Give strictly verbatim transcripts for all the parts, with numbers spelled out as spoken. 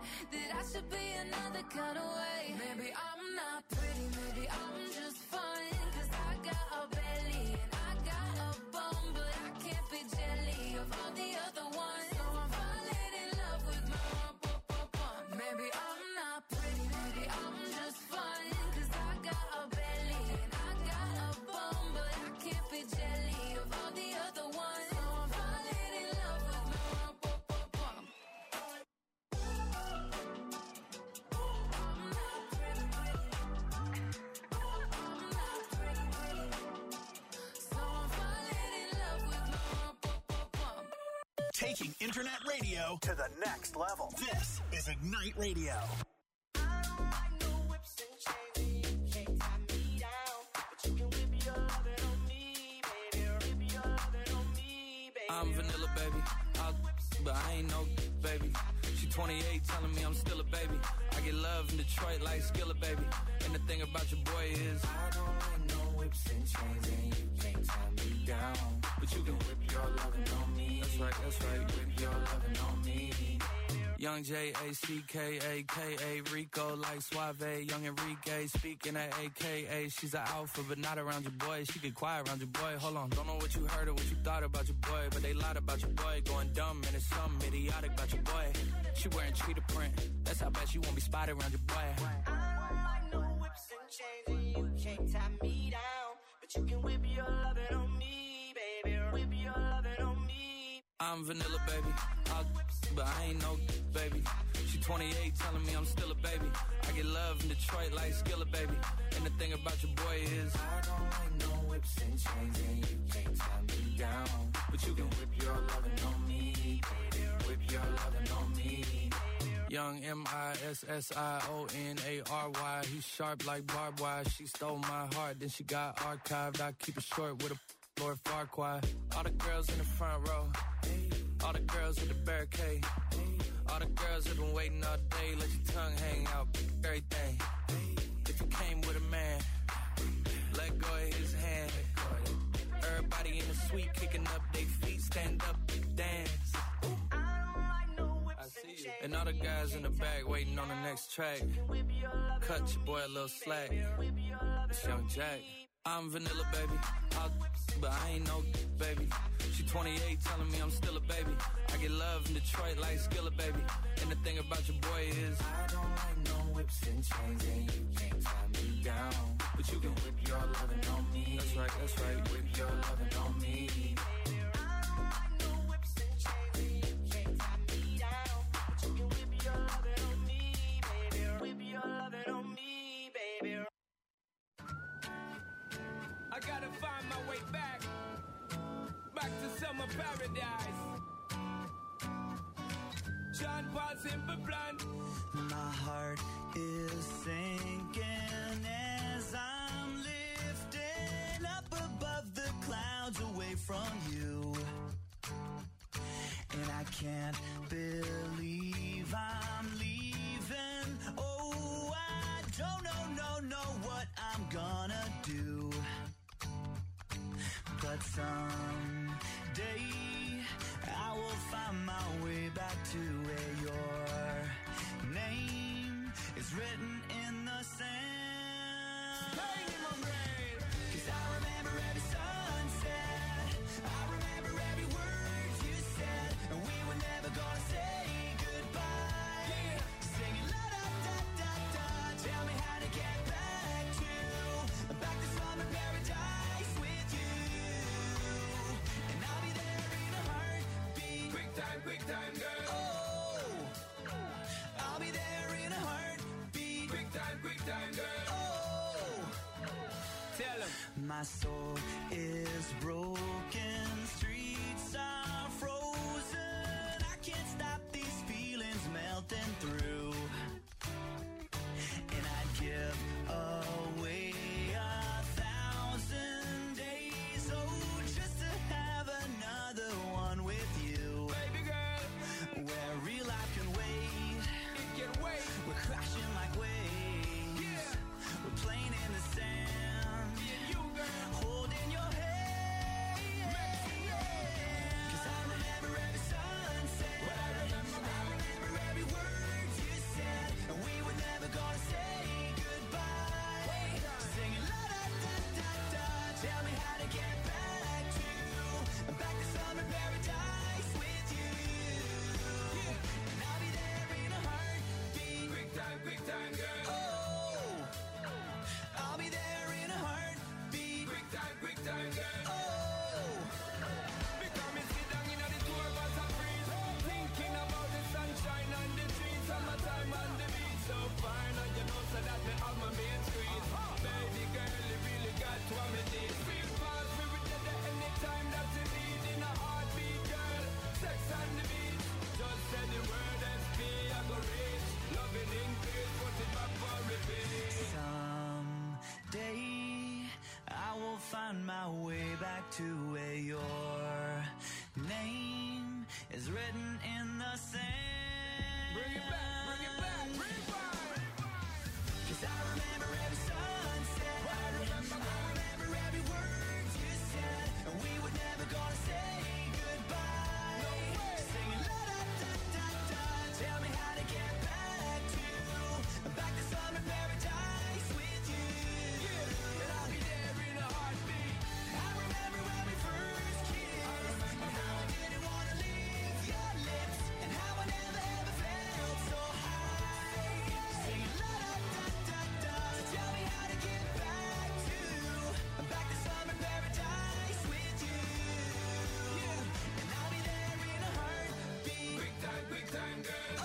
that I should be another kind of way. Maybe I'm not pretty, maybe I'm just fine, cause I got a belly and I got a bum, but I can't be jelly of all the other ones. So I'm falling in love with my bum. Maybe I'm not pretty, maybe I'm just fine, cause I got a belly and I got a bum, but I can't be jelly of all the other ones. So I'm falling in love with my bum. Taking internet radio to the next level. This is Ignite Radio. I'm vanilla, baby. I'll, but I ain't no baby. She twenty-eight, telling me I'm still a baby. I get love in Detroit like Skilla, baby. And the thing about your boy is I don't like no whips and chains, and you can't tie me down. But you can whip your lovin' on me. That's right, that's right. Whip your lovin' on me. Young J A C K A K A Rico like Suave. Young Enrique speaking at A K A. She's an alpha, but not around your boy. She get quiet around your boy. Hold on, don't know what you heard or what you thought about your boy, but they lied about your boy. Going dumb and it's something idiotic about your boy. She wearing cheetah print. That's how bad she won't be spotted around your boy. I don't like no whips and chains, and you can't tie me down, but you can whip your lovin' on me, baby. Whip your lovin' on me. I'm vanilla, baby. I'll, but I ain't no baby. She twenty-eight, telling me I'm still a baby. I get love in Detroit like Skilla, baby. And the thing about your boy is I don't like no whips and chains, and you can't tie me down, but you can whip your lovin' on me, baby. Whip your lovin' on me. Young M I S S I O N A R Y. He's sharp like barbed wire. She stole my heart, then she got archived. I keep it short with a Lord Farquaad. All the girls in the front row, all the girls with the barricade, all the girls have been waiting all day. Let your tongue hang out, everything. If you came with a man, let go of his hand. Everybody in the suite kicking up their feet, stand up, dance. I see you. And all the guys in the back waiting on the next track. Cut your boy a little slack. It's Young Jack. I'm vanilla, baby. I'll, but I ain't no baby. She twenty-eight, telling me I'm still a baby. I get love in Detroit like Skilla, baby. And the thing about your boy is I don't like no whips and chains, and you can't tie me down, but you can whip your lovin' on me. That's right, that's right. Whip your lovin' on me. I gotta find my way back, back to summer paradise. John Paul Simple Plan. My heart is sinking as I'm lifting up above the clouds away from you. And I can't believe I'm leaving. Oh, I don't know, no, know what I'm gonna do. But someday I will find my way back to where your name is written in the sand. Bang in my brain. 'Cause I remember every sunset, I remember every word you said, and we were never gonna say goodbye. Yeah. Singing la da da da da. Tell me how to get back to back to summer paradise with you. Quick time, girl. Oh, I'll be there in a heartbeat. Quick time, quick time, girl. Oh, tell him. My soul is broken, streets are frozen. I can't stop these feelings melting through. And I'd give away a thousand days, oh, just to have another one with you. Where real life can wait, it can wait. We're crashing like waves, yeah. We're playing in the sand, me and you, girl, holding your hand. on the beat so fine, and you know so that me have my main screen. Baby girl, you really got what me need. Feel fast, we will get there anytime that you need. In a heartbeat, girl, sex on the beat. Just say the word S P, I go reach. Loving increase, put it back for repeat. Someday I will find my way back to where your name is written in the sand. Bring it back, bring it back, rewind. 'Cause I remember every sunset, I remember, I remember every word you said, and we were never gonna say goodbye. No way. Singing la da da da da. Tell me how to get back to back to summer paradise with you. Yeah, and I'll be there in a heartbeat. I remember when we first kissed, and how I didn't wanna leave your lips, and how I never ever felt so high. Singing la da da da da. Tell me how to get back to back to summer paradise with you. And I'll be there in a heartbeat. Quick time, quick time, girl.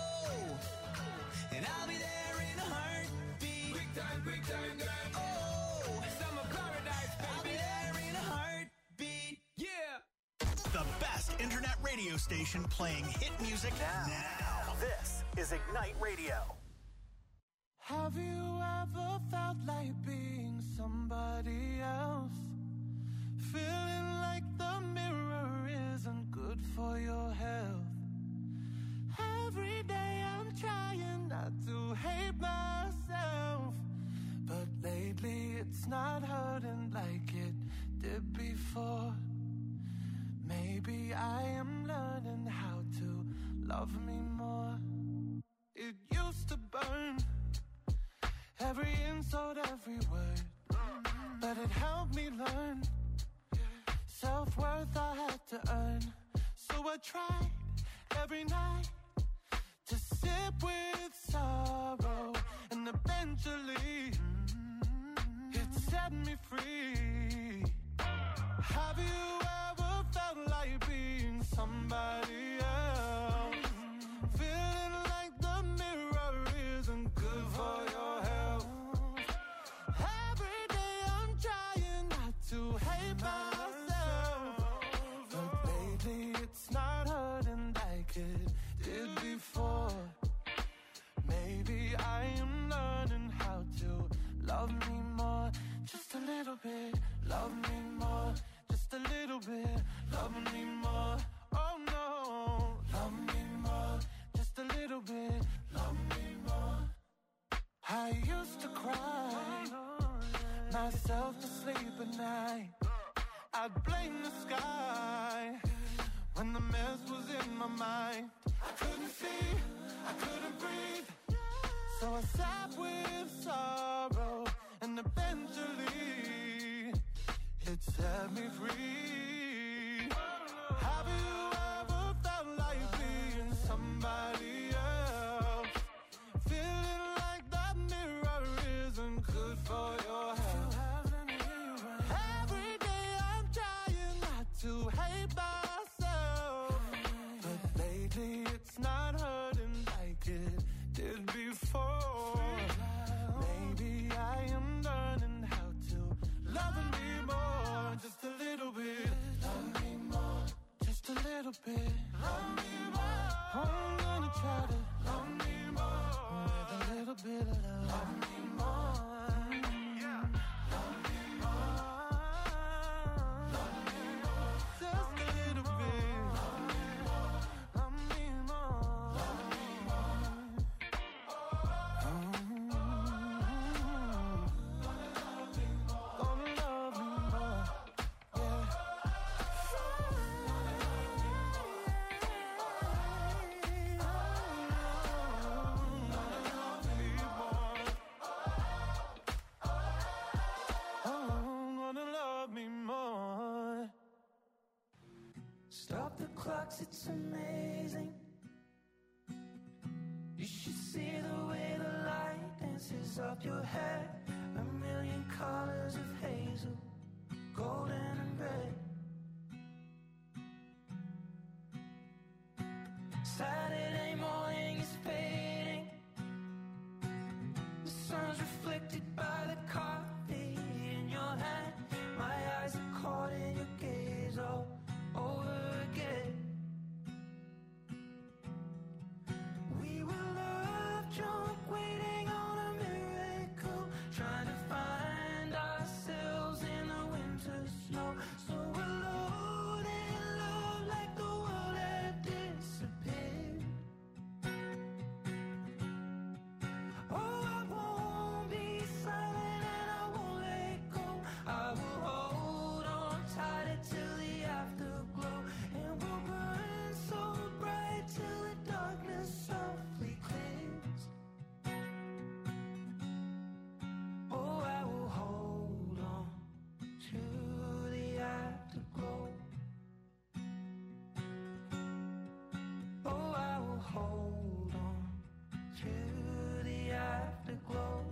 Oh, and I'll be there in a heartbeat. Quick time, quick time, girl. Oh, Summer paradise, I'll be baby. there in a heartbeat. Yeah. The best internet radio station playing hit music now. This is Ignite Radio. Have you ever felt like being somebody else? Feeling like the mirror isn't good for your health. Every day I'm trying not to hate myself, but lately it's not hurting like it did before. Maybe I am learning how to love me more. It used to burn, every insult, every word, but it helped me learn self-worth I had to earn. So I tried every night to sip with sorrow, and eventually it set me free. Have you ever felt like being somebody else? Feeling like the mirror isn't good for your health. Every day I'm trying not to hate myself, but lately it's not hurting like it did before. Maybe I am learning how to love me more, just a little bit. Love me more, just a little bit. Love me more, oh no. Love me more, just a little bit. Love me more. I used to cry myself to sleep at night. I'd blame the sky when the mess was in my mind. I couldn't see, I couldn't breathe, so I sat with sorrow, and eventually it set me free. Have you ever felt like being somebody else? Feeling like that mirror isn't good for your health. Every day I'm trying not to hate myself, but lately it's not hurting like it did before. Maybe I am learning how to love me more, just a little bit. Love me more, just a little bit. Love me more. I'm gonna try to love me more with a little bit of love. Love me more. Yeah. Love me more. Love me more. Just a little bit. Love me more. Love me more. Love me more. Gonna love me more. Yeah. Oh, gonna love me more. Stop the clocks, it's amazing. You should see the way the light dances up your hair. A million colors of hazel, golden and red. Saturday morning is fading. afflicted by the coffee in your hand. My eyes are caught in your gaze all over again. We were love drunk, waiting on a miracle, trying to find ourselves in the winter snow. So alone in love, like the world had disappeared. Oh, I won't be silent and I won't let go. I will hold on tight till the afterglow, and we'll burn so bright till the darkness softly clears. Oh, I will hold on to the afterglow. Oh, I will hold on to the afterglow.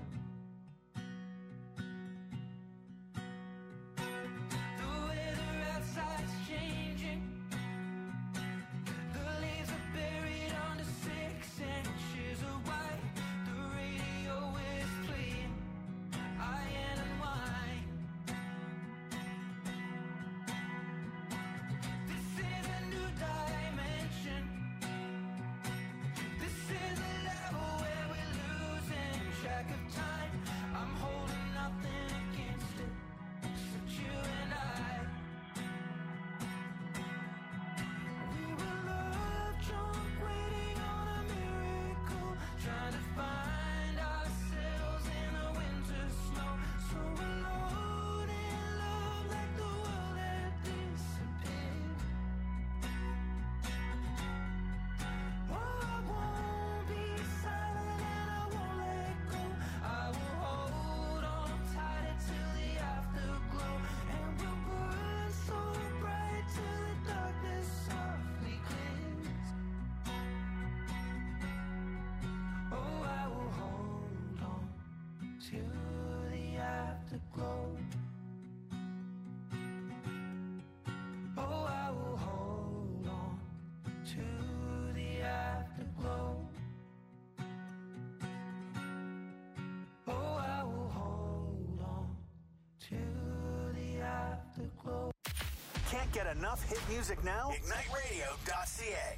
The weather outside's changing. The leaves are buried under six inches of white. The radio is playing iron and wine. This is a new dimension. This is a level where we're losing track of time. I'm holding nothing against it, except you and I. We were love drunk, waiting on a miracle, trying to find ourselves in the winter snow. So alone in love, like the world had disappeared. Oh, I won't be silent and I won't let go. I will hold on tight till the afterglow, and we'll burn so bright till the darkness softly clears. Oh, I will hold on to the afterglow. Oh, I will hold on to the afterglow. Oh, I will hold on to the afterglow. Can't get enough hit music now? ignite radio dot c a.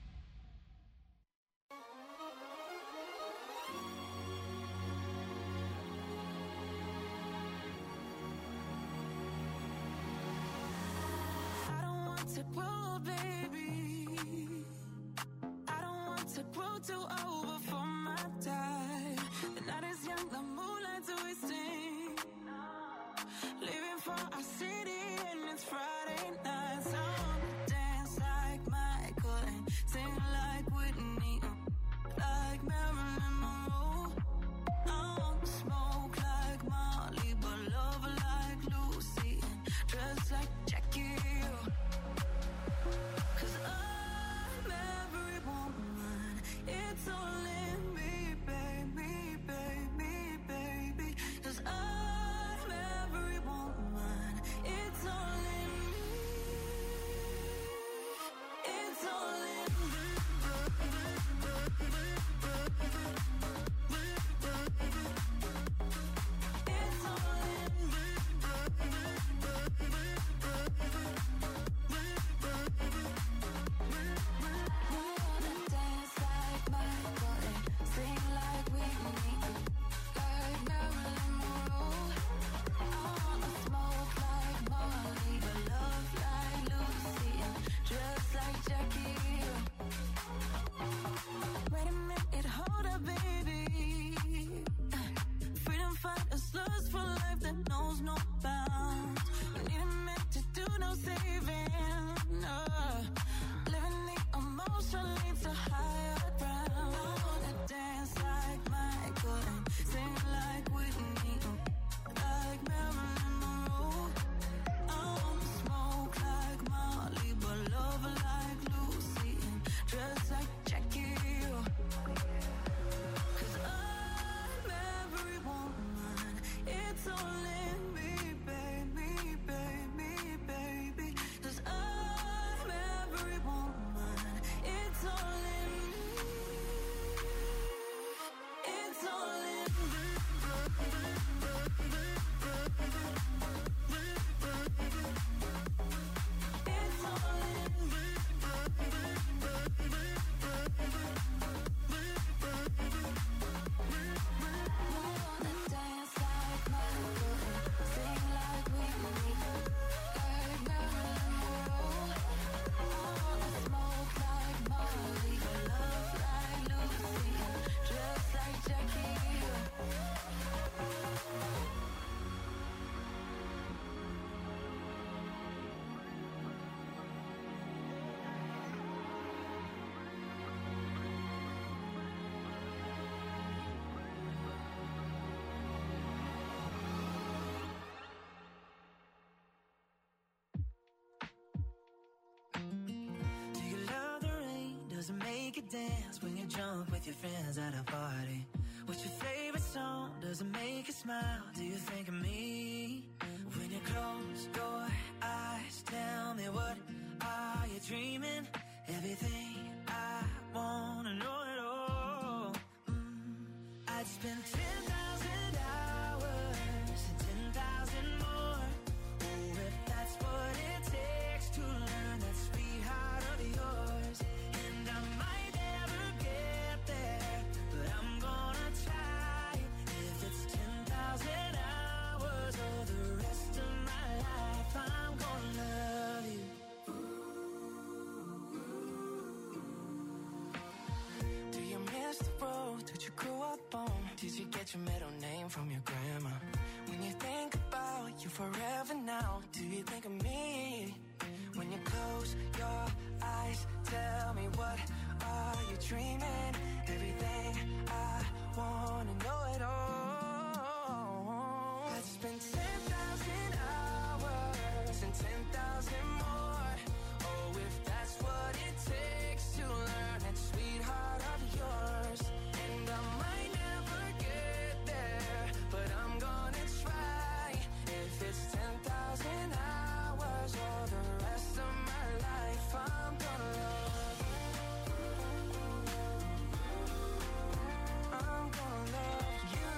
I don't want to grow, baby. I don't want to grow too old before my time. The night is young, the moonlight's wasting. Living for our city and it's Friday night. So I wanna dance like Michael and sing like Whitney, like Marilyn Monroe. I want to smoke like Molly, but love like Lucy and dress like Jackie. Cause I'm every woman, it's only make it dance when you jump with your friends at a party? What's your favorite song? Does it make you smile? Do you think of me? When you close your eyes, tell me what are you dreaming? Everything I wanna know it all. Mm. I'd spend ten thousand hours and ten thousand more. Oh, if that's what it takes to learn that sweet heart of yours. And I might never get there, but I'm gonna try. If it's ten thousand hours or the rest of my life, I'm gonna love you. Do you miss the road that you grew up on? Did you get your middle name from your grandma? When you think about you forever now, do you think of me? When you close your eyes, tell me what are you dreaming? Everything I wanna know it all. I'd spend ten thousand hours and ten thousand more. Oh, if that's what it takes to learn that sweetheart of yours. And I might never get there, but I'm gonna try. If it's ten thousand hours or the rest of my life, I'm gonna love you. I'm gonna love you.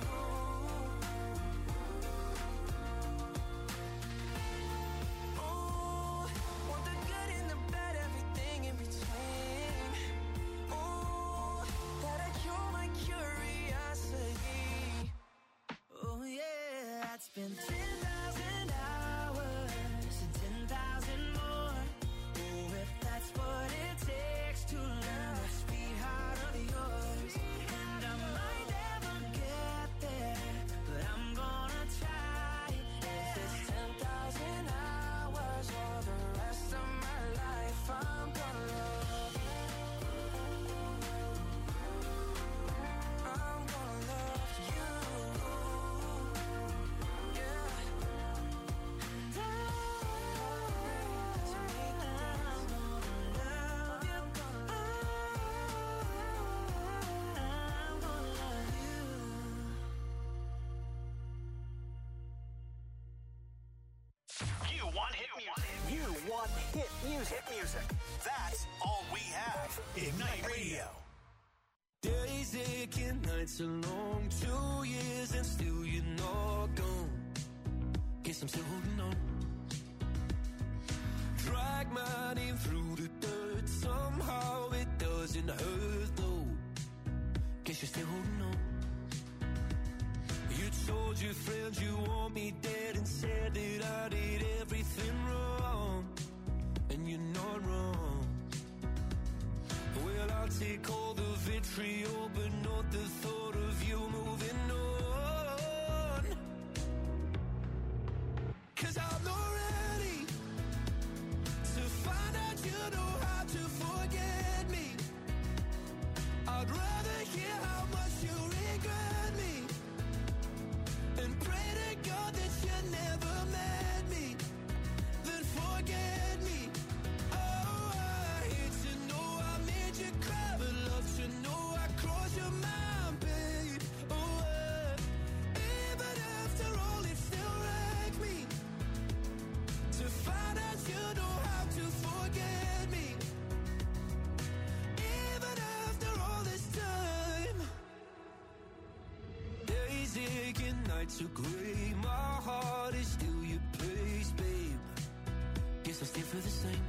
Ooh, want the good and the bad, everything in between. Ooh, that'll cure my curiosity. Oh yeah, I'd spend ten thousand hours and ten thousand more. Oh, if that's what it takes to learn that sweetheart of yours. And I might never get there, but I'm gonna try. If it's ten thousand hours or the rest of my life, I'm gonna love you. I'm gonna love you. Yeah. And I, to make it, I'm gonna love you. I'm gonna love you. You want hit music. You want hit music. Hit music. That's all we have. Ignite Radio. Days aching, nights are long, two years and still you're not gone. Guess I'm still holding on. Drag my name through the dirt, somehow it doesn't hurt though. Guess you're still holding on. You told your friends you want me dead and said that I did everything wrong. And you're not wrong. Well, I'll take all the vitriol, but not the thought of you moving on. 'Cause I'm not ready to find out you know how to forget me. I'd rather hear how much you regret me and pray to God that you never met me, then forget me. Oh, I hate to know I made you cry, but love to know I crossed your mind, babe. Oh, uh, even after all, it still wrecked me to find out you know how to forget me. Even after all this time. Days aching, nights are gray. My heart is still your place, babe. Guess I still feel the same.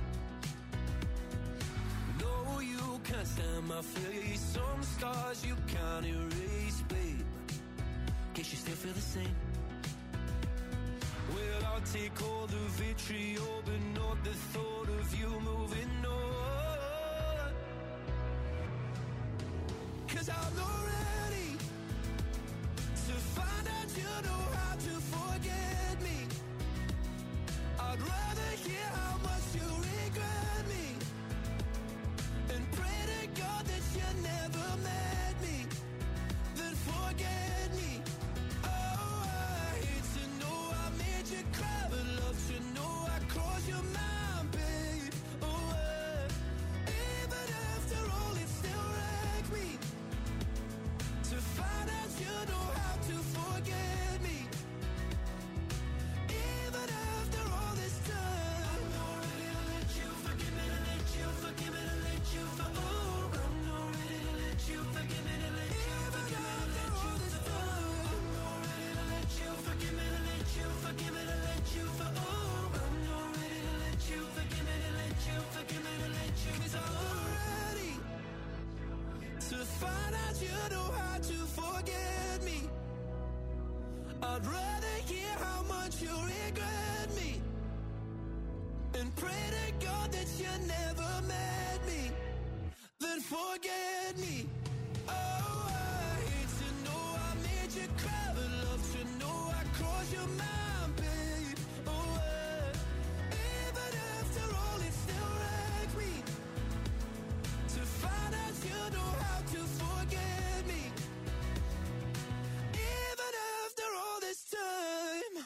No, you can't stand my face. Some scars you can't erase, babe. Guess you still feel the same. Well, I'll take all the vitriol, but not the thought of you moving on. 'Cause I'm not ready to find out you know how to forget me. I'd rather hear how much you regret me and pray to God that you never met me, then forget me. Oh, I hate to know I made you cry, but love to know I crossed your mind, babe. Oh, uh, even after all, it I'd rather hear how much you regret me and pray to God that you never met me than forget me. Oh, I hate to know I made you cry, but love to know I crossed your mind, babe. Oh, uh, even after all, it still wrecks me to find out you know how to forget me. Even after all this time.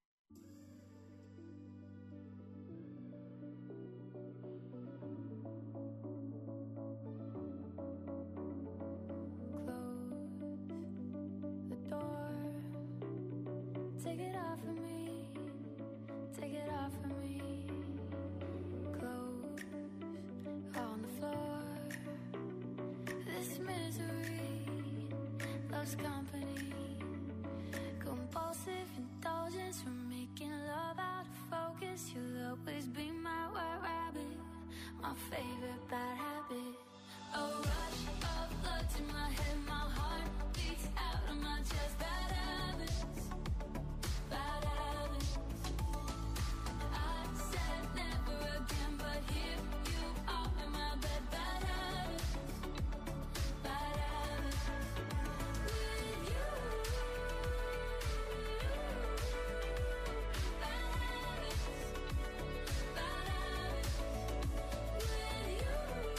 Take it off of me, take it off of me. Clothes on the floor. This misery loves company. Compulsive indulgence from making love out of focus. You'll always be my white rabbit, my favorite bad habit. A rush of blood to my head, my heart beats out of my chest. Bad habits. Bad habits. I said never again, but here you are in my bed. Bad habits. Bad habits. With you. Bad habits. Bad habits. With you.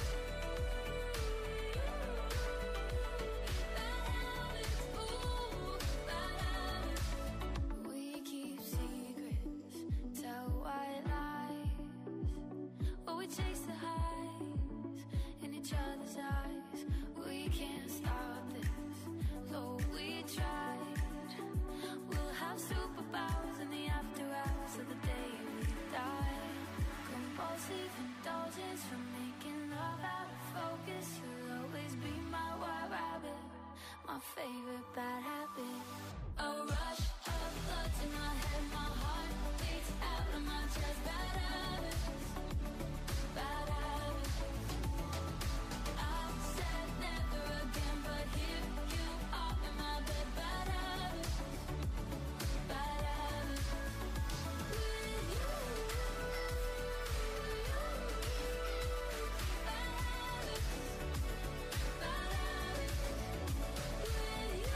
Bad habits. Ooh, bad habits. We keep secrets, tell white lies, or we chase the highs in each other's eyes. We can't stop this, though we tried. We'll have superpowers in the after hours of the day we die. Compulsive indulgence from making love out of focus. You'll always be my white rabbit, my favorite bad habit. A rush of blood to my head, my heart beats out of my chest. Bad habits, bad habits. I said never again, but here you are in my bed. Bad habits, bad habits. With you, bad habits, bad habits. With you.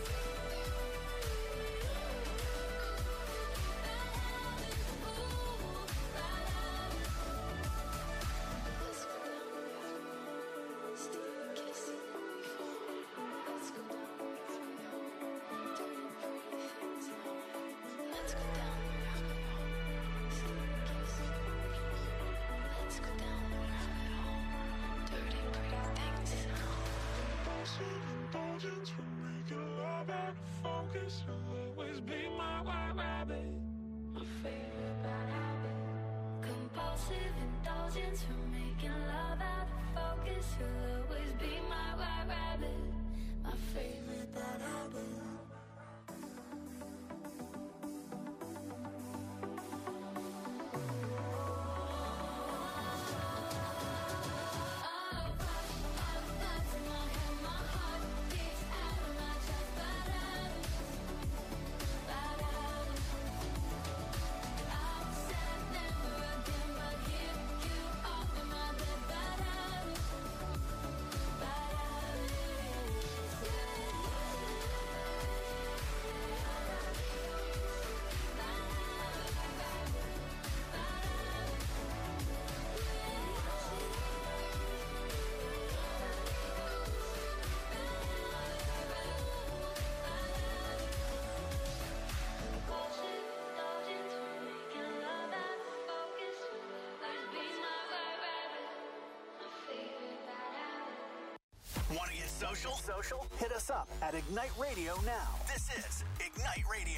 Indulgence from making love out of focus. You'll always be my white rabbit, my favorite bad habit. Compulsive indulgence from making love out of focus. You'll always be my white rabbit, my favorite bad habit. Want to get social? Social? Hit us up at Ignite Radio now. This is Ignite Radio.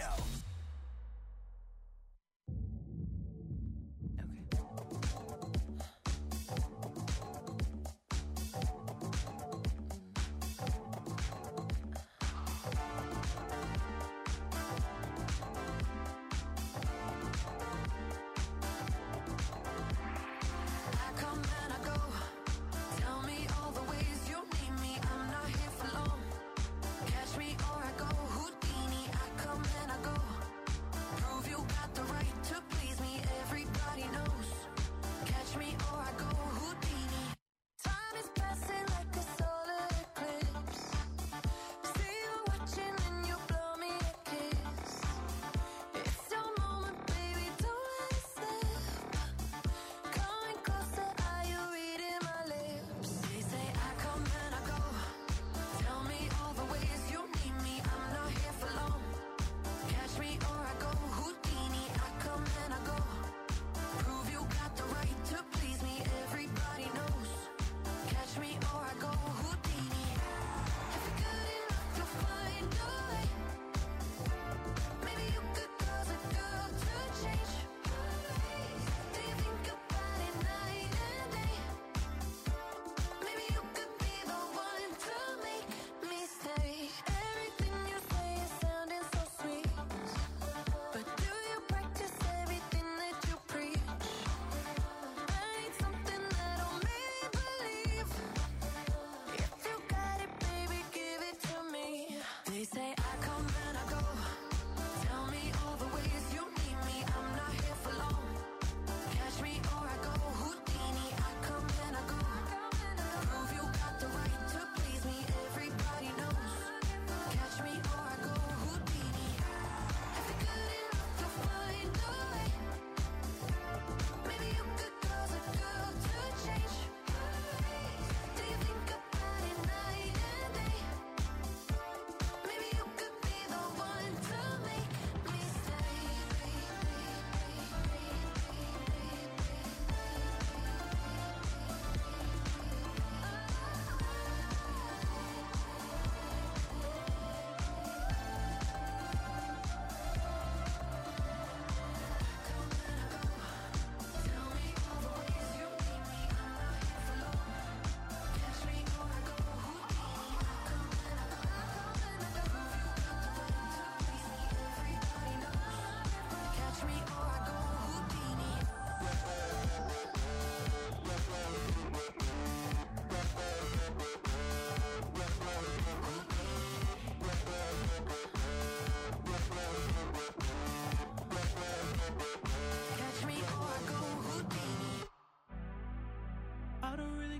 Me or I go Houdini, I come and I go.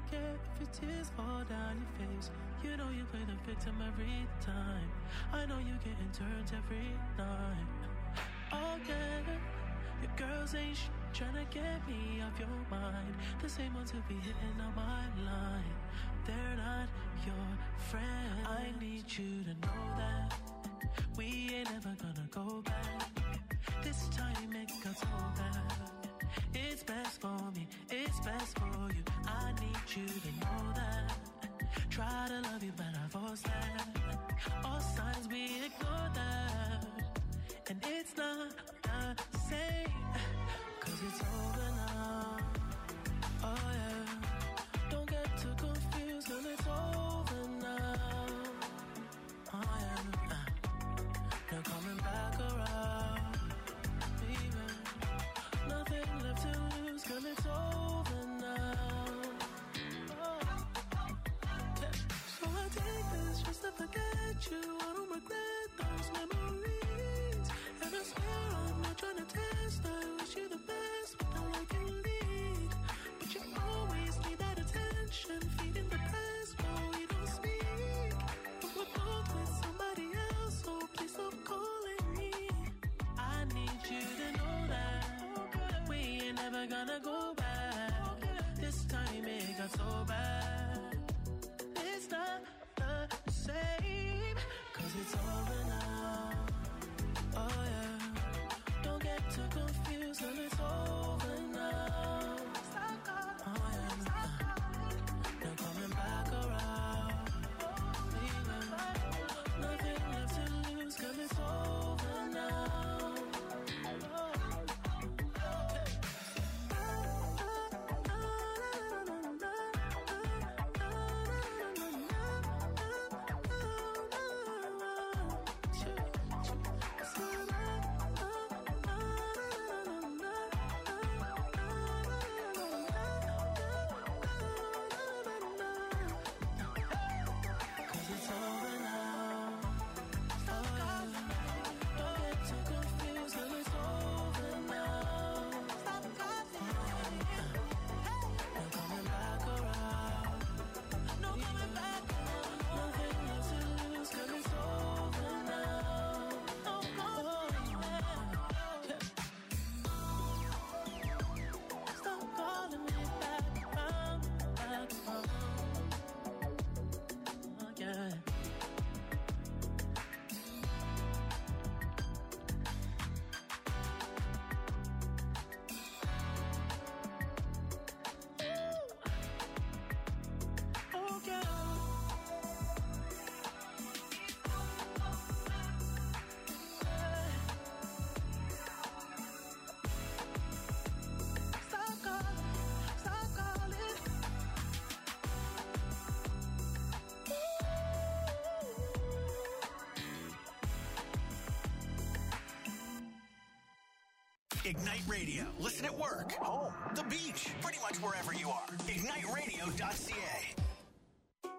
care if your tears fall down your face. You know you play the victim every time. I know you getting turned every night. Oh yeah, your girls ain't sh- trying to get me off your mind. The same ones who be hitting on my line. They're not your friend. I need you to know that we ain't ever gonna go back. This time it got so bad. It's best for me, it's best for you. I need you to know that. Try to love you, but I force that. All signs we ignore that. And it's not the same, cause it's over now. Oh yeah, don't get too confused, cause it's over now. Oh yeah, no coming back around. Baby, nothing left to lose, cause it's over now. Oh. Yeah. So I take this just to forget you. I don't regret those memories. And I swear I'm not trying to test. I wish you the best, but I can lead. But you always need that attention, feeding the past while we don't speak. But we're both with somebody else, so please stop calling me. I need you to know that we ain't never gonna go back. This time it got so bad. It's not the same, cause it's over now. Oh yeah, don't get too confused when it's over now. Oh yeah, no coming back around. Baby, nothing left to lose, cause it's over now. Ignite Radio. Listen at work, home, the beach, pretty much wherever you are. ignite radio dot c a.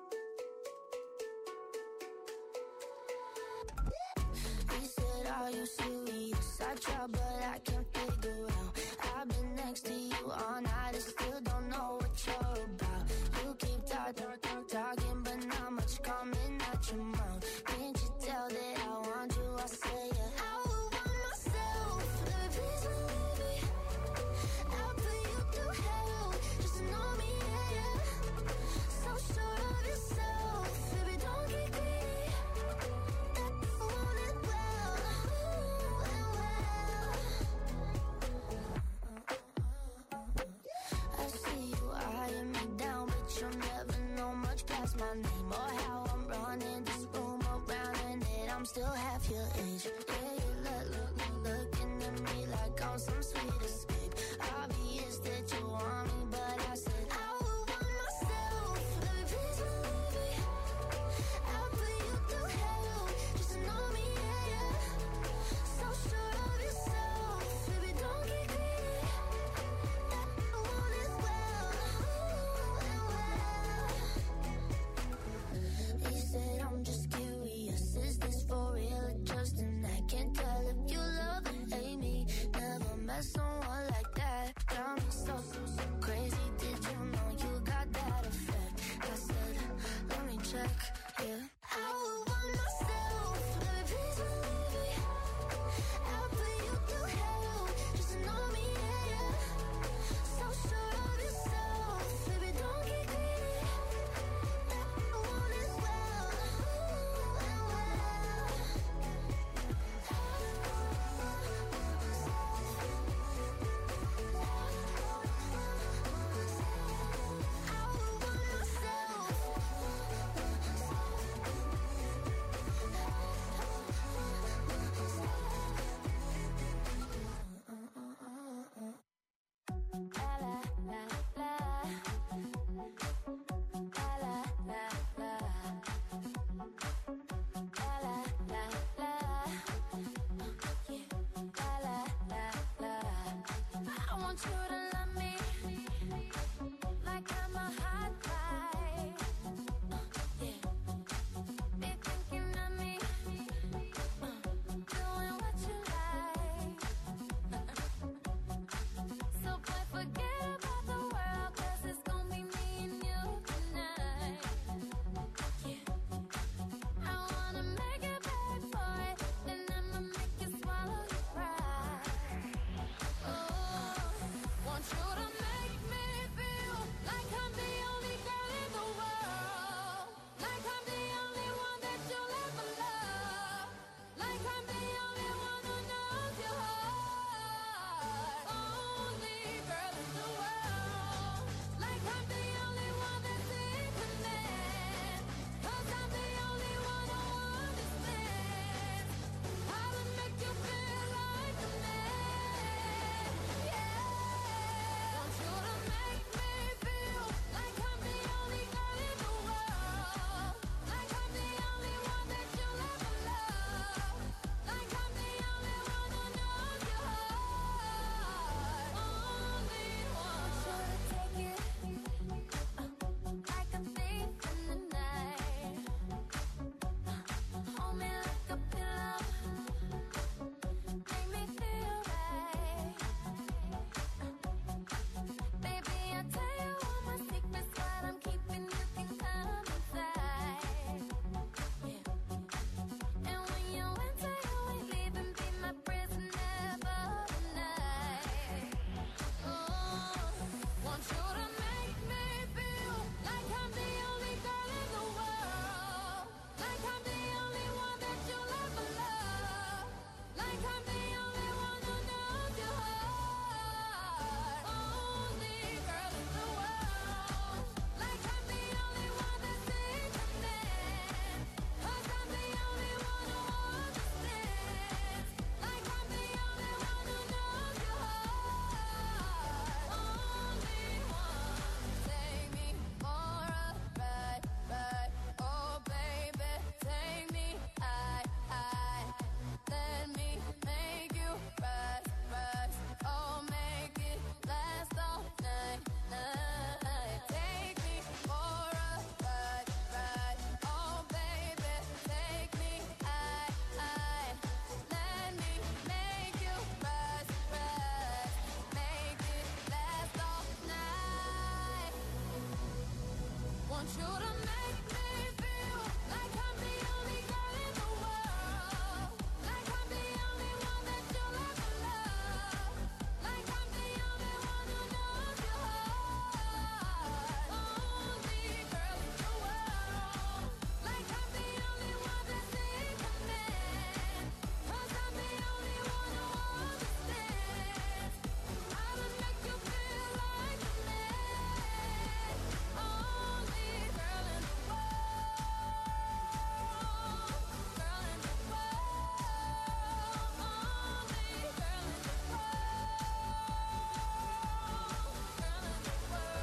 He said, are you serious? I try, but I can't figure out. I've been next to you all night and still don't know what you're about. You keep talk, talk, talk, talking, but not much coming out your mouth. Can't you tell that I want you? I say it. I would want myself. Baby, please believe me. I'll put you through hell. Just know me, yeah, yeah. So sure of yourself. Baby, don't get greedy. That I want it well, well, well. I see you eyeing me down, but you'll never know much past my name or how I'm running this room around and that I'm still half your age. Yeah, you look, look, look, looking at me like I'm some sweet escape. Obvious that you want me, but I said I would want myself. Baby, please believe me. I'll put you through hell. Just know me, yeah, yeah. So sure of yourself. Baby, don't get greedy. That I want it well, well, well. want you to make me feel like I'm the only girl in the world. Like I'm the only one that you'll ever love. Like I'm the only one who knows your heart. Only girl in the world. Like I'm the only one that's in command. 'Cause I'm the only one who understands how to make you feel like a man. Only girl in the world. Girl in the world. Only girl in the world. Girl in the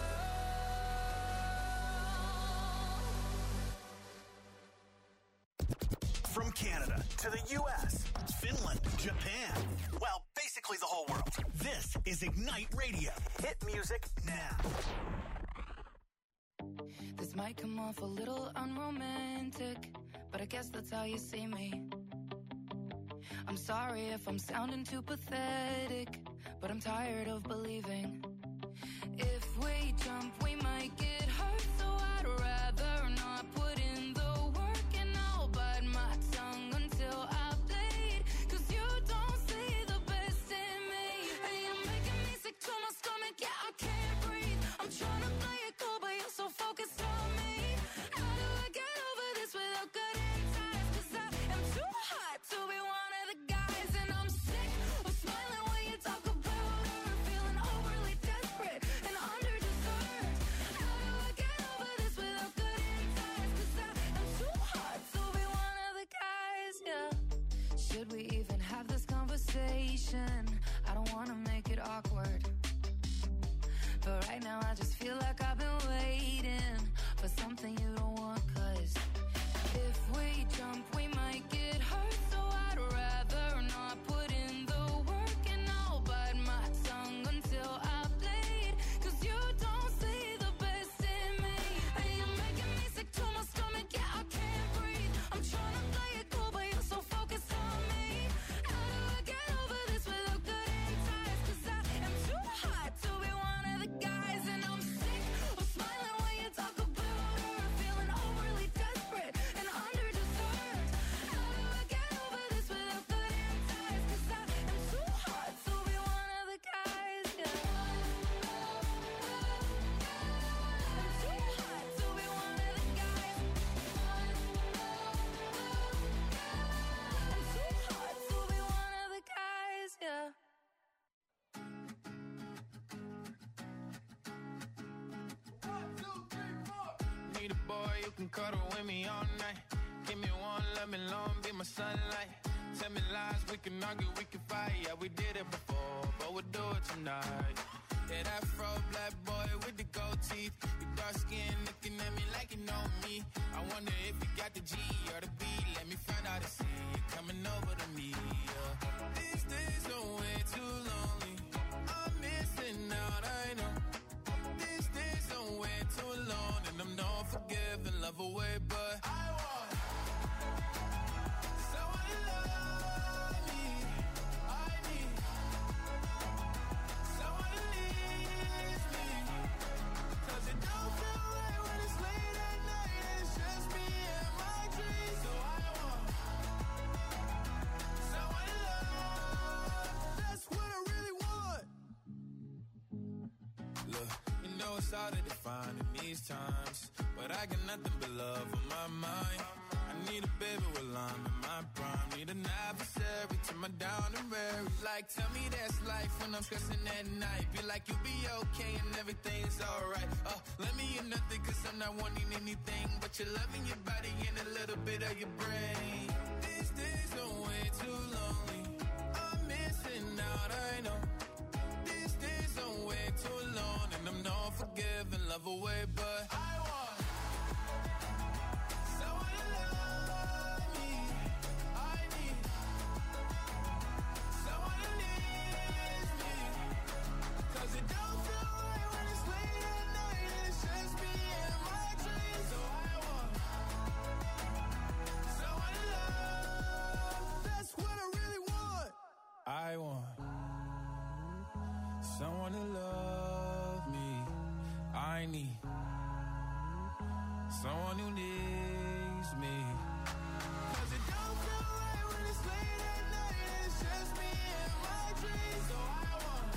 world. From Canada to the U S, Finland, Japan, well, basically the whole world. This is Ignite Radio. Hit music now. This might come off a little unromantic, but I guess that's how you see me. I'm sorry if I'm sounding too pathetic, but I'm tired of believing. If we jump, we might get hurt, so I'd rather not put in the work, and I'll bite my tongue until I bleed. 'Cause you don't see the best in me, and you're making me sick to my stomach, yeah, I can't breathe. I'm trying to play it cool, but you're so focused on me. How do I get over this without cutting ties? 'Cause I am too hot to be one of the guys, and I'm sick of smiling when you talk about her, feeling overly desperate and under-deserved. How do I get over this without cutting ties? 'Cause I am too hot to be one of the guys, yeah. Should we even have this conversation? I don't wanna make it awkward, but right now I just feel like I've been waiting for something you don't want. 'Cause if we jump, we might get hurt, so I'd rather not put in the work, and I'll bite my tongue until I bleed. 'Cause you don't see the best in me, and you're making me sick to my stomach, yeah, I can't breathe. I'm trying to play it cool, but you're so focused on me. How do I get over this without cutting ties? 'Cause I am too hot to be one of the guys, and I'm sick of smiling when you talk about her, feeling overly desperate and under-deserved. How do I get over this without cutting ties? 'Cause I am too hot to be one of the guys, yeah. I'm too hot to be one of the guys. I'm too hot to be one of the guys, yeah. Need a boy who can cuddle with me all night. Give me one, let me long, be my sunlight. Tell me lies, we can argue, we can fight. Yeah, we did it before, but we'll do it tonight. Yeah, that fro black boy with the gold teeth. Your dark skin looking at me like you know me. I wonder if you got the G or the B. Let me find out and see you coming over to me. Yeah. These days are way too lonely. I'm missing out, I know. These days are way too long, and I'm not forgiving, love away, but I want someone to love me. I need someone to leave me. 'Cause it don't feel right when it's late at night and it's just me and my dreams. So I want someone to love. That's what I really want. Look, you know it's hard to define in these times, but I got nothing but love on my mind. I need a baby while I'm in my prime. Need an adversary to my down and weary. Like, tell me that's life when I'm stressing at night. Be like, you'll be okay and everything's alright. Uh, let me in nothing, 'cause I'm not wanting anything but your loving, your body, and a little bit of your brain. These days are way too lonely. I'm missing out, I know. These days are way too long, and I'm not forgiving, love away, but I want someone to love me. I need someone to leave me. 'Cause it don't feel right when it's late at night and it's just me and my dreams. So I want someone to love. That's what I really want. I want someone to love me. I need one who needs me. Cause it don't feel right when it's late at night and it's just me and my dreams. So I want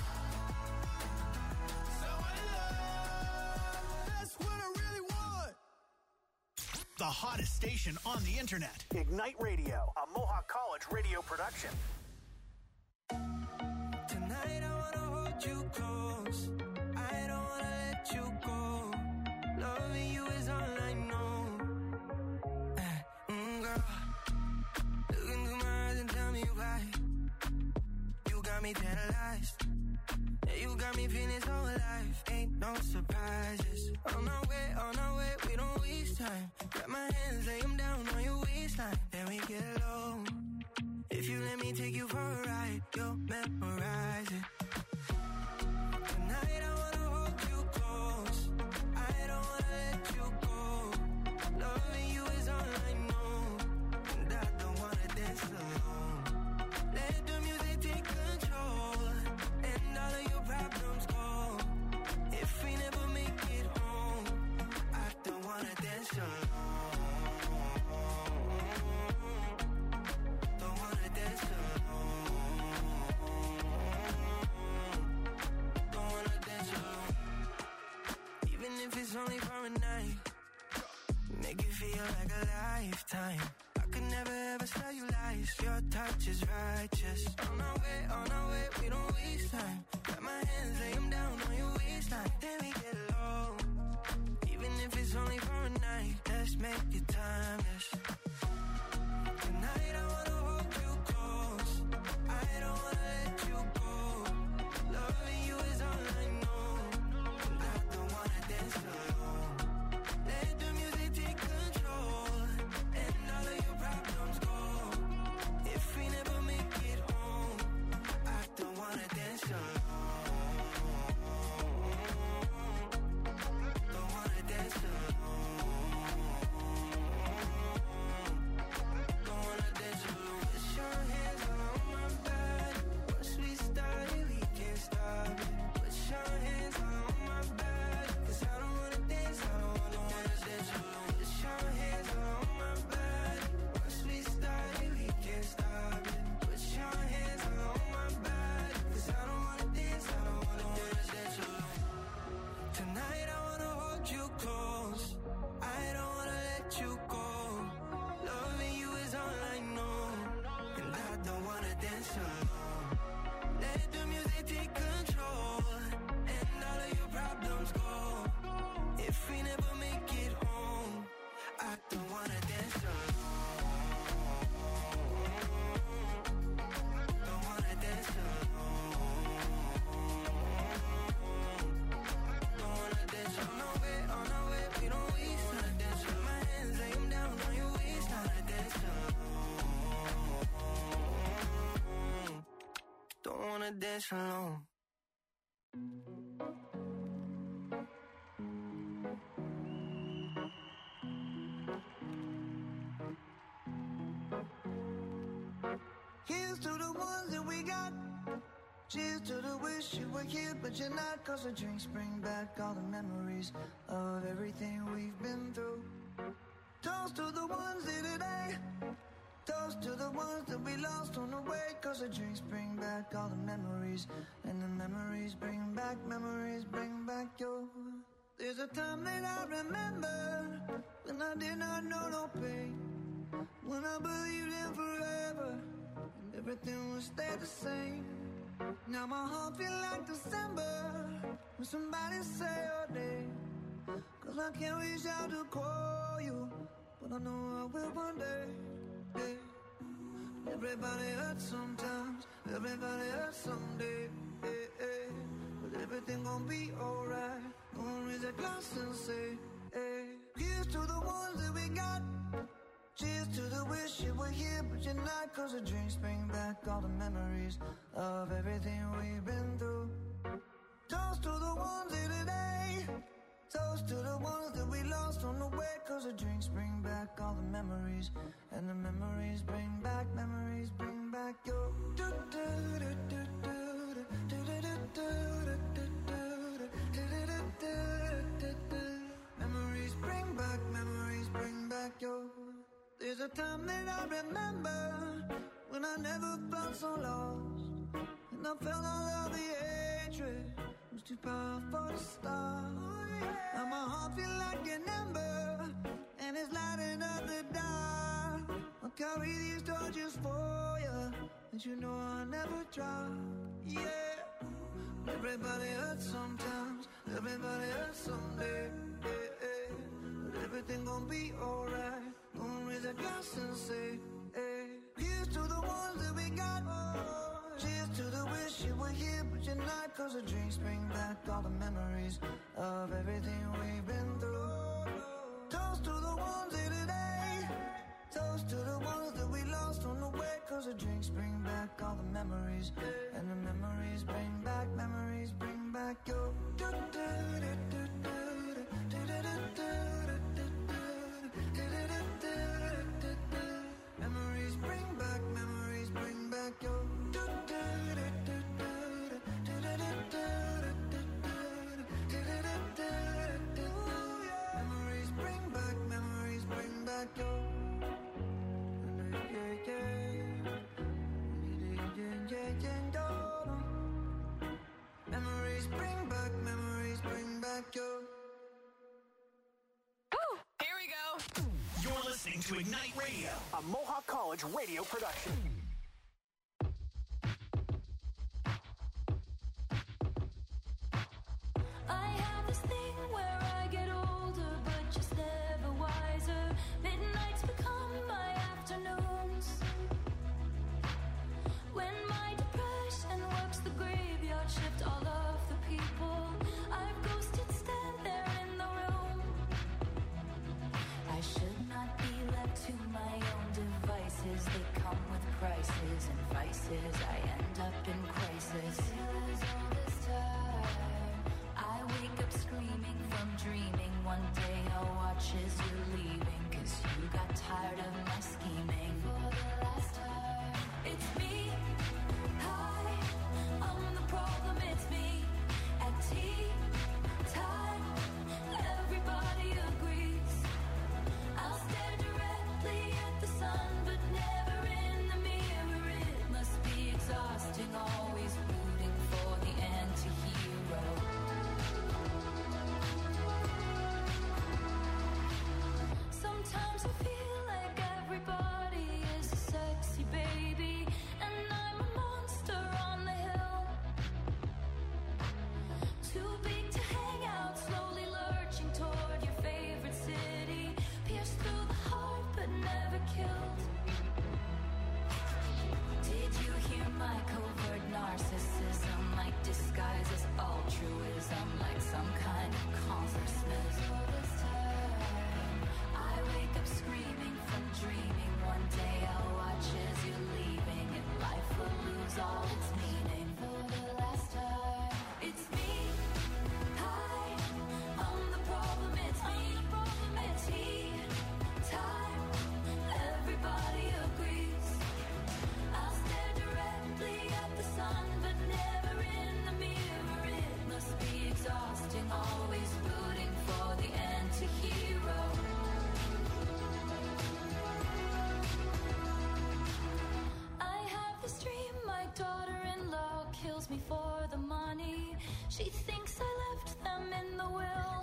someone to love. That's what I really want. The hottest station on the internet. Ignite Radio, a Mohawk College radio production. Tonight I wanna hold you close. I don't wanna let you go. Loving you is all I know. Eh, mm, girl, look into my eyes and tell me why. You got me paralyzed. Yeah, you got me feeling so alive. Ain't no surprises. On our way, on our way, we don't waste time. Grab my hands, lay them down on your waistline. Then we get low. If you let me take you for a ride, you'll memorize it. Tonight I wanna hold you close. I don't wanna let you go. Loving you is all I know. And I don't wanna dance alone. Let the music take control. And all of your problems go. If we never make it home, I don't wanna dance alone. If it's only for a night, make it feel like a lifetime. I could never ever tell you lies. Your touch is righteous. On our way, on our way, we don't waste time. Got my hands, lay them down on your waistline. Then we get low. Even if it's only for a night, let's make it timeless. Tonight I wanna hold you close. I don't wanna let you go. Loving you is all I know. I don't wanna dance alone. Let the music take control. And all of your problems go. If we never make it home, I don't wanna dance alone. Don't wanna dance alone. Don't wanna dance alone. Put your hands all on my body. Once we started, we can't stop it. Put your hands all on my body. Cause I don't wanna dance, I don't wanna, wanna dance alone. Put your hands all on my body. Once we started, we can't stop it. Put your hands all on my body. Cause I don't wanna dance, I don't wanna, wanna dance alone. Tonight I wanna hold you close. I don't wanna let you go. Loving you is all I know. And I don't wanna dance alone. Let the music take control. And all of your problems go. If we never make it home, I don't wanna dance alone. Don't wanna dance alone. Don't wanna dance on our way, on our way, we don't waste time. Dance with my hands, lay them down on your waistline. Dance alone. Don't wanna dance alone. Here's to the ones that we got. Cheers to the wish you were here, but you're not. Cause the drinks bring back all the memories of everything we've been through. Toast to the ones here today. Toast to the ones that we lost on the way. Cause the drinks bring back all the memories. And the memories bring back, memories bring back your. There's a time that I remember when I did not know no pain. When I believed in forever and everything would stay the same. Now my heart feel like December when somebody say your name. Cause I can't reach out to call you, but I know I will one day. Yeah. Everybody hurts sometimes, everybody hurts someday. Yeah, yeah. But everything gon' be alright. Gonna raise a glass and say, hey. Here's to the ones that we got. Cheers to the wish you were here, but you're not. Cause the drinks bring back all the memories of everything we've been through. Toast to the ones here today. Toast to the ones that we lost on the way. Cause the drinks bring back all the memories. And the memories bring back, memories bring back your. Memories bring back, memories There's a time that I remember when I never felt so lost, and I felt all of the hatred was too powerful to stop. Now my heart feel like an ember, and it's lighting up the dark. I'll carry these torches for you, and you know I'll never drop. Yeah, everybody hurts sometimes, everybody hurts someday. Yeah, yeah. But everything gon' be alright. Gonna raise a glass and say, hey, here's to the ones that we got. Cheers to the wish you were here, but you're not. Cause the drinks bring back all the memories of everything we've been through. Toast to the ones here today. Toast to the ones that we lost on the way. Cause the drinks bring back all the memories, and the memories bring back, memories bring back your memories bring back, memories bring back your memories bring back, memories bring back your memories bring back, memories bring back your. Here we go. You're listening to Ignite Radio, a Mohawk College radio production. I have this thing where I get older, but just never wiser. Midnights become my afternoons. When my depression works the graveyard shift, all of the people I've ghosted stand there in the room. I should not be left to my own devices. They come with prices and vices. I end up in crisis. Feels all this time. I wake up screaming from dreaming. One day I'll watch as you're leaving, cause you got tired of my scheming. For the last time, it's me. Hi, I'm the problem, it's me. At tea time, everybody agrees. I'll stare directly at the sun, but never in the mirror. It must be exhausting, always rooting for the anti-hero. Sometimes I feel like everybody is a sexy baby, and I'm a monster on the hill. Too big to hang out, slowly lurching toward your favorite city. Pierced through the heart, but never killed. Did you hear my covert narcissism? Like disguise as altruism, like some kind of consciousness. All this time, I wake up screaming from dreaming. One day I'll watch as you're leaving, and life will lose all its meaning. For the last time, it's me. Hi, I'm the problem, it's me. At tea time, everybody agrees. I'll stare directly at the sun, but never in the mirror. It must be exhausting, always rooting for the anti-hero. I have this dream, my daughter-in-law kills me for the money. She thinks I left them in the will.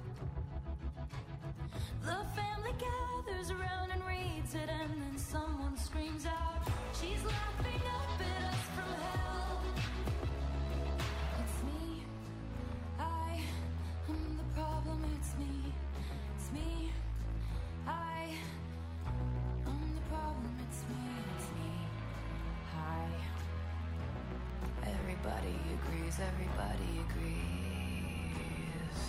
The family gathers around and reads it, and then someone screams out, she's laughing up at us from hell. It's me. I am the problem, it's me. It's me. I am the problem, it's me. It's me. Hi. Everybody agrees, everybody agrees.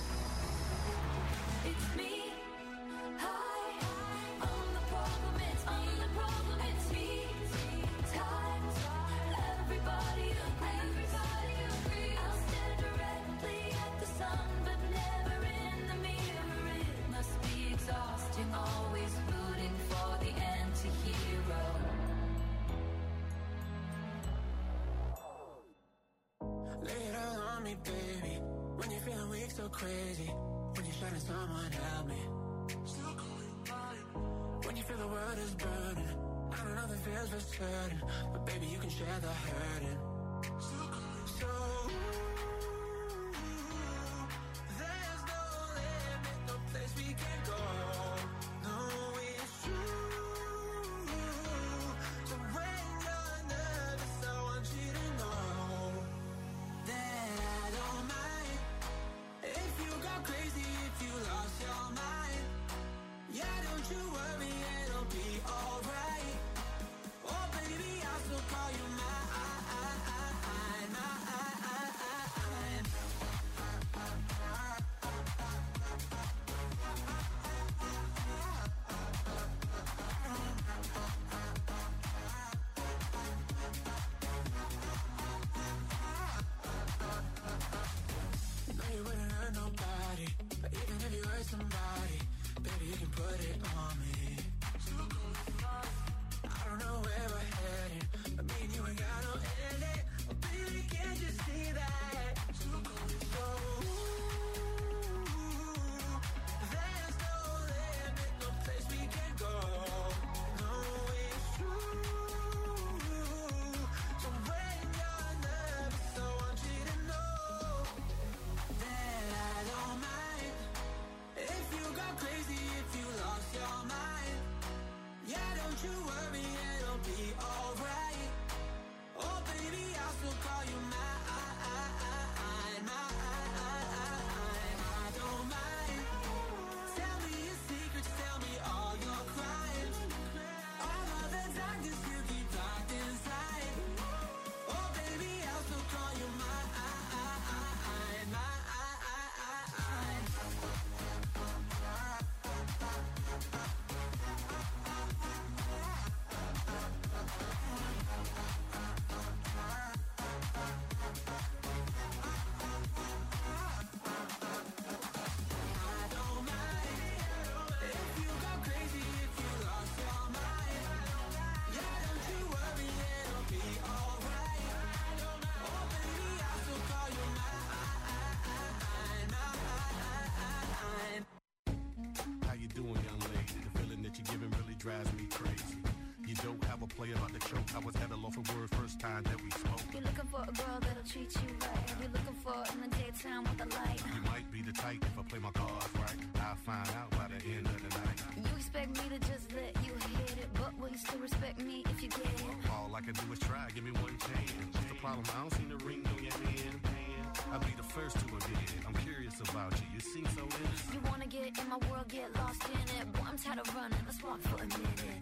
It's me. Hi, I'm the problem, it's me. I'm the problem, it's me. Time, everybody agrees. Everybody agrees. I'll stare directly at the sun, but never in the mirror. It must be exhausting, always rooting for the anti-hero. Lay it all on me, baby. When you're feeling weak, so crazy. When you're shining, someone help me. When when you feel the world is burning. I know nothing feels for certain, but baby, you can share the hurting. So, there's no limit, no place we can go. No, it's true. So when you're nervous, I want you to know that I don't mind if you go crazy, if you lost your mind. Yeah, don't you worry, it'll be alright. Oh baby, I'll still call you mine. Somebody, baby, you can put it on me. I don't know where we're headed, but me and you ain't got no ending. Oh, baby, can't you see that? So, there's no limit, no place we can go. No, it's true. So when you're nervous, I want you to know that I don't mind if you go crazy, if you lost your mind. Yeah, don't you worry, it'll be alright. Oh baby, I'll still call you mine. I don't mind. Tell me your secrets, tell me all your crimes. All of the darkness you keep locked inside. Oh baby, I'll still call you mine. Drives me crazy. You don't have a play about the choke. I was at a loss for words first time that we spoke. You're looking for a girl that'll treat you right. You're looking for in the daytime with the light. You might be the type if I play my cards right. I'll find out by the end of the night. You expect me to just let you hit it, but will you still respect me if you get it? All I can do is try, give me one chance. What's the problem? I don't see the ring on your hand. I'll be the first to admit it. I'm curious about you. You seem so innocent. You wanna get in my world, get lost in it. Boy, I'm tired of running. Let's walk for a minute.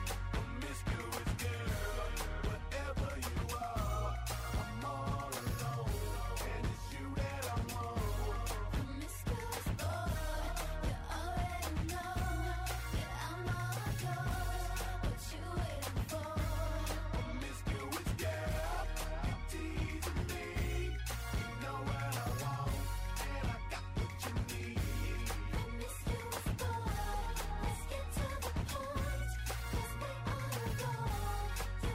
Promiscuous girl, whatever you are, I'm all alone, and it's you that I want. Promiscuous boy, you already know that I'm all yours. What you waiting for? Promiscuous girl, you teasing me. You know what I want, and I got what you need. Promiscuous boy, let's get to the point, 'cause we all alone. You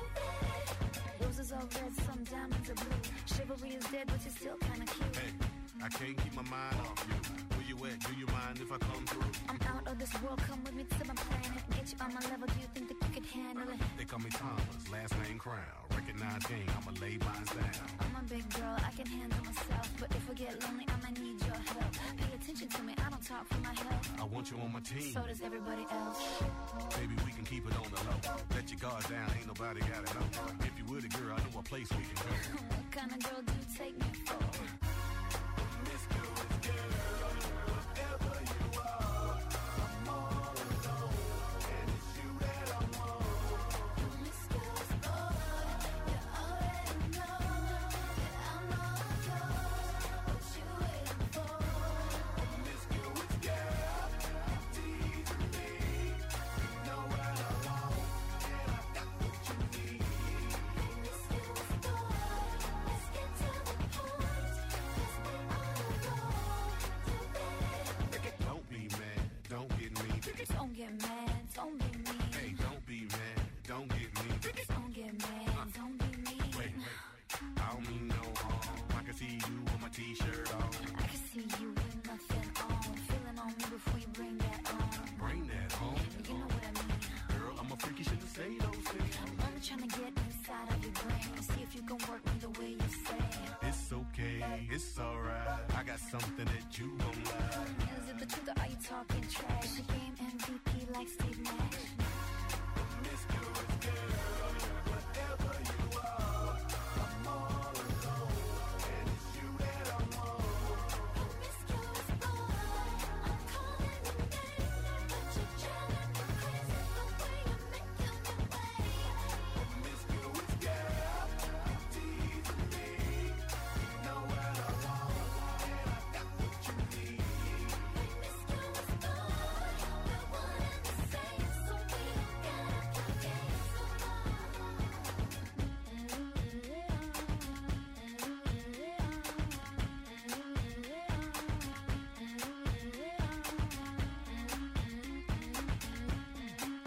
ready? Roses are red, some diamonds are blue. Chivalry is dead, but you're still kinda cute. Hey, I can't keep my mind off you. Where you at? Do you mind if I come through? I'm out of this world, come with me to my planet. Get you on my level, do you think that you could handle it? They call me Thomas, last name Crown. Recognize game, I'ma lay mine down. I'm a big girl, I can handle myself. But if I get lonely, I might need your help. Pay attention to me, I don't talk for my health. I want you on my team. So does everybody else. Baby, we can keep it on the low. Let your guard down, ain't nobody gotta know. If you were the girl, I know a place we can go. What kind of girl do you take me for? Promiscuous girl, whatever you are, I'm all alone, and it's you that I want. Promiscuous boy, you already know that I'm all yours. What you waiting for? Promiscuous girl, you teasing me. You know what I want, and I got what you need. Promiscuous boy, let's get to the point. something that you gon' like. Is it the truth or are you talking trash? The game M V P like Steve